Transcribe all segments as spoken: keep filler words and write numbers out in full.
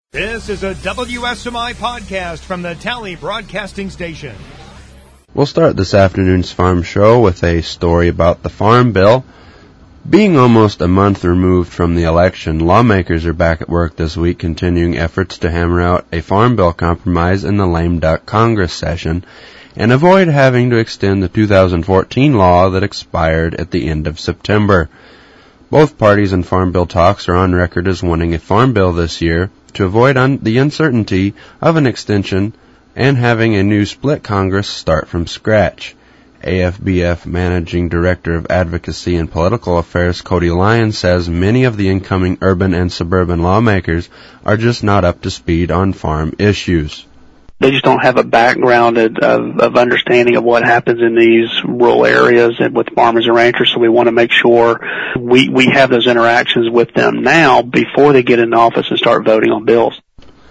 This is a W S M I podcast from the Tally Broadcasting Station. We'll start this afternoon's farm show with a story about the Farm Bill. Being almost a month removed from the election, lawmakers are back at work this week continuing efforts to hammer out a Farm Bill compromise in the lame duck Congress session and avoid having to extend the two thousand fourteen law that expired at the end of September. Both parties in Farm Bill talks are on record as wanting a Farm Bill this year to avoid un- the uncertainty of an extension and having a new split Congress start from scratch. A F B F Managing Director of Advocacy and Political Affairs Cody Lyons says many of the incoming urban and suburban lawmakers are just not up to speed on farm issues. They just don't have a background of, of understanding of what happens in these rural areas and with farmers and ranchers, so we want to make sure we, we have those interactions with them now before they get in office and start voting on bills.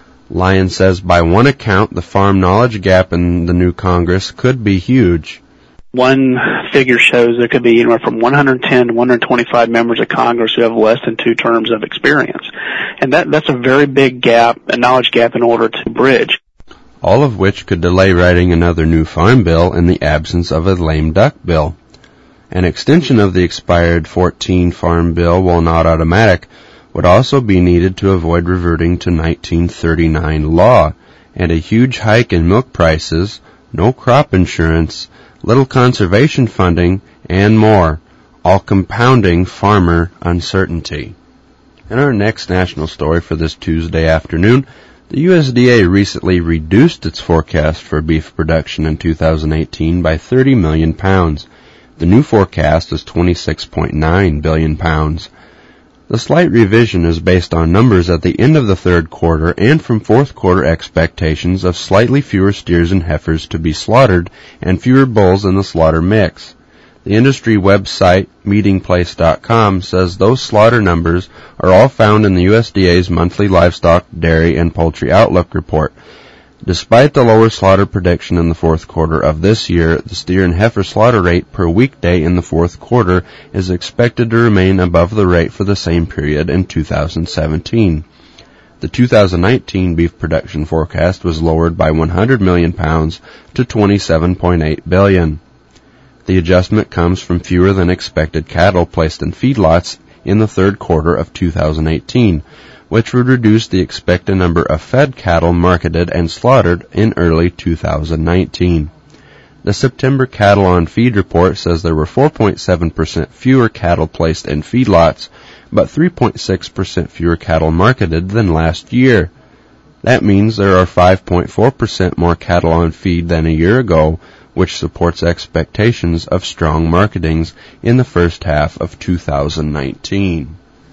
Lyons says by one account, the farm knowledge gap in the new Congress could be huge. One figure shows there could be anywhere from one hundred ten to one hundred twenty-five members of Congress who have less than two terms of experience. And that, that's a very big gap, a knowledge gap in order to bridge. All of which could delay writing another new farm bill in the absence of a lame duck bill. An extension of the expired fourteen farm bill, while not automatic, would also be needed to avoid reverting to nineteen thirty-nine law, and a huge hike in milk prices, no crop insurance, little conservation funding, and more, all compounding farmer uncertainty. In our next national story for this Tuesday afternoon, the U S D A recently reduced its forecast for beef production in two thousand eighteen by thirty million pounds. The new forecast is twenty-six point nine billion pounds. The slight revision is based on numbers at the end of the third quarter and from fourth quarter expectations of slightly fewer steers and heifers to be slaughtered and fewer bulls in the slaughter mix. The industry website, meeting place dot com, says those slaughter numbers are all found in the U S D A's monthly livestock, dairy, and poultry outlook report. Despite the lower slaughter prediction in the fourth quarter of this year, the steer and heifer slaughter rate per weekday in the fourth quarter is expected to remain above the rate for the same period in two thousand seventeen. The two thousand nineteen beef production forecast was lowered by one hundred million pounds to twenty-seven point eight billion. The adjustment comes from fewer than expected cattle placed in feedlots in the third quarter of two thousand eighteen, which would reduce the expected number of fed cattle marketed and slaughtered in early two thousand nineteen. The September Cattle on Feed report says there were four point seven percent fewer cattle placed in feedlots, but three point six percent fewer cattle marketed than last year. That means there are five point four percent more cattle on feed than a year ago, which supports expectations of strong marketings in the first half of two thousand nineteen.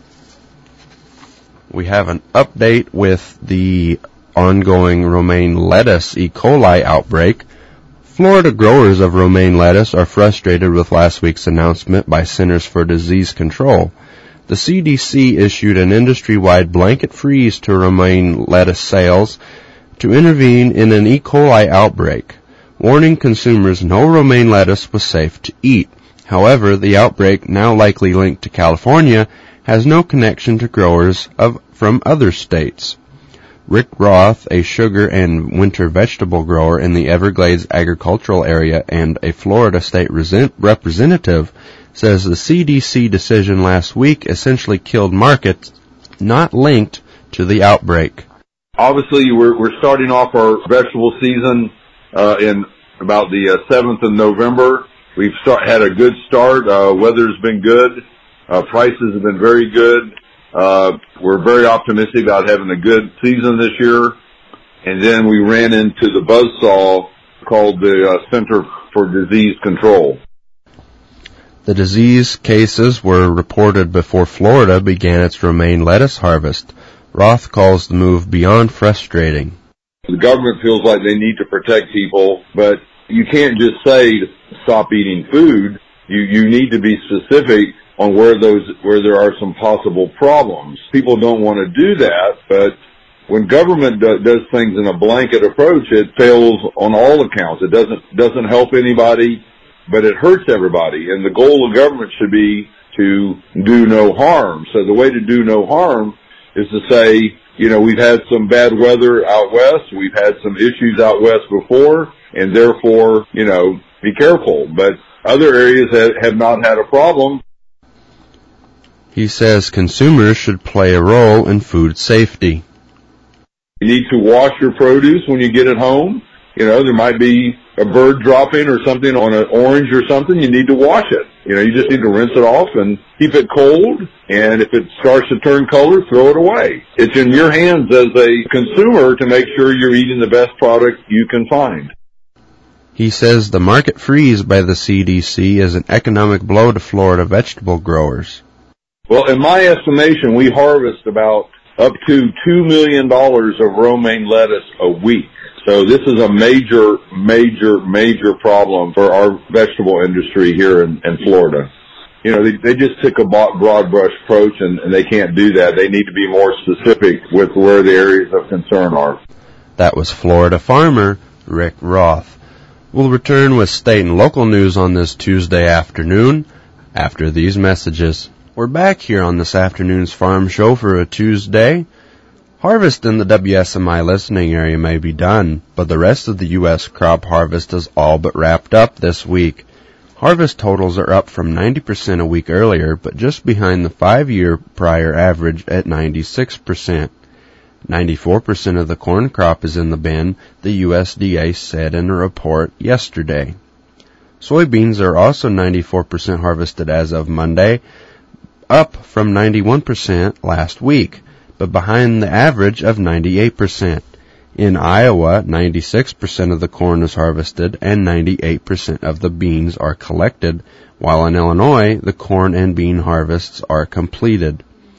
We have an update with the ongoing romaine lettuce E. coli outbreak. Florida growers of romaine lettuce are frustrated with last week's announcement by Centers for Disease Control. The C D C issued an industry-wide blanket freeze to romaine lettuce sales to intervene in an E. coli outbreak, warning consumers no romaine lettuce was safe to eat. However, the outbreak, now likely linked to California, has no connection to growers of from other states. Rick Roth, a sugar and winter vegetable grower in the Everglades agricultural area and a Florida state representative, says the C D C decision last week essentially killed markets not linked to the outbreak. Obviously, we're, we're starting off our vegetable season uh, in about the uh, seventh of November. We've start, had a good start. Uh, weather's been good. Uh, prices have been very good. Uh, we're very optimistic about having a good season this year. And then we ran into the buzzsaw called the uh, Center for Disease Control. The disease cases were reported before Florida began its romaine lettuce harvest. Roth calls the move beyond frustrating. The government feels like they need to protect people, but you can't just say stop eating food. You, you need to be specific on where those, where there are some possible problems. People don't want to do that, but when government do, does things in a blanket approach, it fails on all accounts. It doesn't, doesn't help anybody, but it hurts everybody. And the goal of government should be to do no harm. So the way to do no harm is to say, you know, we've had some bad weather out west. We've had some issues out west before, and therefore, you know, be careful. But other areas that have not had a problem. He says consumers should play a role in food safety. You need to wash your produce when you get it home. You know, there might be a bird dropping or something on an orange or something. You need to wash it. You know, you just need to rinse it off and keep it cold. And if it starts to turn color, throw it away. It's in your hands as a consumer to make sure you're eating the best product you can find. He says the market freeze by the C D C is an economic blow to Florida vegetable growers. Well, in my estimation, we harvest about up to two million dollars of romaine lettuce a week. So this is a major, major, major problem for our vegetable industry here in, in Florida. You know, they, they just took a broad brush approach, and, and they can't do that. They need to be more specific with where the areas of concern are. That was Florida farmer Rick Roth. We'll return with state and local news on this Tuesday afternoon after these messages. We're back here on this afternoon's Farm Show for a Tuesday. Harvest in the W S M I listening area may be done, but the rest of the U S crop harvest is all but wrapped up this week. Harvest totals are up from ninety percent a week earlier, but just behind the five-year prior average at ninety-six percent. ninety-four percent of the corn crop is in the bin, the U S D A said in a report yesterday. Soybeans are also ninety-four percent harvested as of Monday, up from ninety-one percent last week, but behind the average of ninety-eight percent. In Iowa, ninety-six percent of the corn is harvested and ninety-eight percent of the beans are collected, while in Illinois, the corn and bean harvests are completed.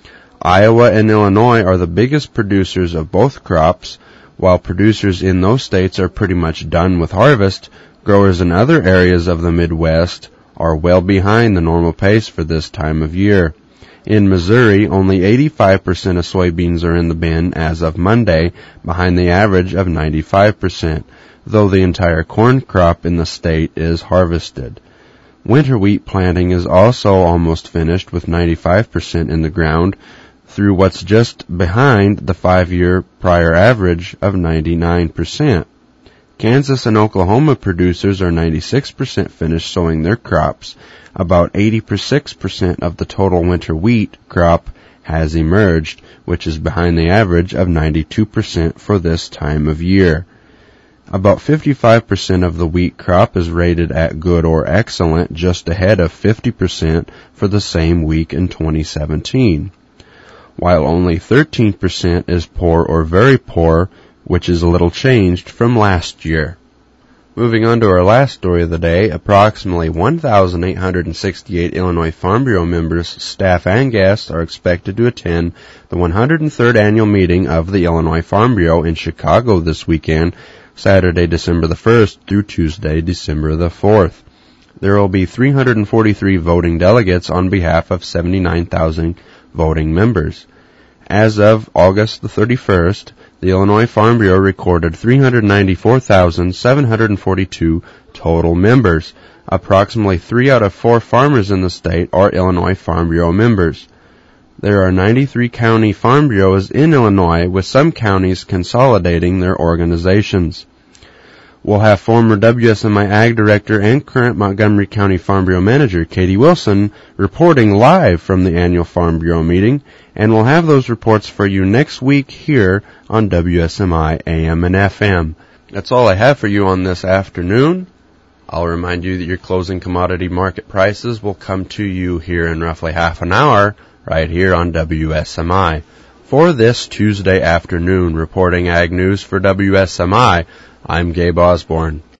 Iowa and Illinois are the biggest producers of both crops. While producers in those states are pretty much done with harvest, growers in other areas of the Midwest are well behind the normal pace for this time of year. In Missouri, only eighty-five percent of soybeans are in the bin as of Monday, behind the average of ninety-five percent, though the entire corn crop in the state is harvested. Winter wheat planting is also almost finished with ninety-five percent in the ground, through what's just behind the five-year prior average of ninety-nine percent. Kansas and Oklahoma producers are ninety-six percent finished sowing their crops. About eighty-six percent of the total winter wheat crop has emerged, which is behind the average of ninety-two percent for this time of year. About fifty-five percent of the wheat crop is rated at good or excellent, just ahead of fifty percent for the same week in twenty seventeen. While only thirteen percent is poor or very poor, which is a little changed from last year. Moving on to our last story of the day, approximately one thousand eight hundred sixty-eight Illinois Farm Bureau members, staff, and guests are expected to attend the one hundred third annual meeting of the Illinois Farm Bureau in Chicago this weekend, Saturday, December the first through Tuesday, December the fourth. There will be three hundred forty-three voting delegates on behalf of seventy-nine thousand voting members. As of August the thirty-first, the Illinois Farm Bureau recorded three hundred ninety-four thousand seven hundred forty-two total members. Approximately three out of four farmers in the state are Illinois Farm Bureau members. There are ninety-three county farm bureaus in Illinois, with some counties consolidating their organizations. We'll have former W S M I Ag Director and current Montgomery County Farm Bureau Manager Katie Wilson reporting live from the annual Farm Bureau meeting, and we'll have those reports for you next week here on W S M I A M and F M. That's all I have for you on this afternoon. I'll remind you that your closing commodity market prices will come to you here in roughly half an hour, right here on W S M I. For this Tuesday afternoon, reporting Ag News for W S M I, I'm Gabe Osborne.